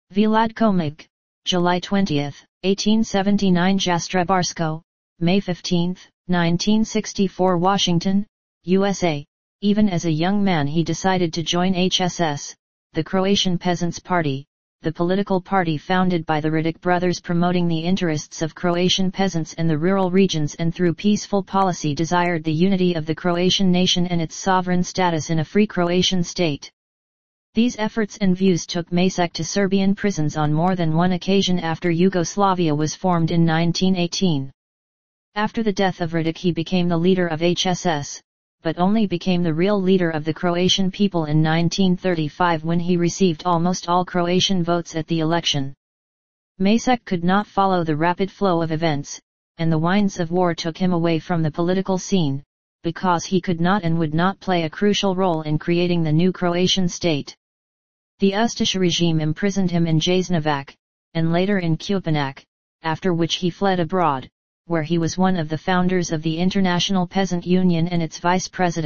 Vlatko Mig, July 20, 1879. Jastrebarsko, May 15, 1964. Washington, USA. Even as a young man he decided to join HSS, the Croatian Peasants' Party, the political party founded by the Radic brothers promoting the interests of Croatian peasants in the rural regions, and through peaceful policy desired the unity of the Croatian nation and its sovereign status in a free Croatian state. These efforts and views took Macek to Serbian prisons on more than one occasion after Yugoslavia was formed in 1918. After the death of Radic he became the leader of HSS, but only became the real leader of the Croatian people in 1935 when he received almost all Croatian votes at the election. Macek could not follow the rapid flow of events, and the winds of war took him away from the political scene, because he could not and would not play a crucial role in creating the new Croatian state. The Ustaša regime imprisoned him in Jasenovac, and later in Kupinac, after which he fled abroad, where he was one of the founders of the International Peasant Union and its vice president.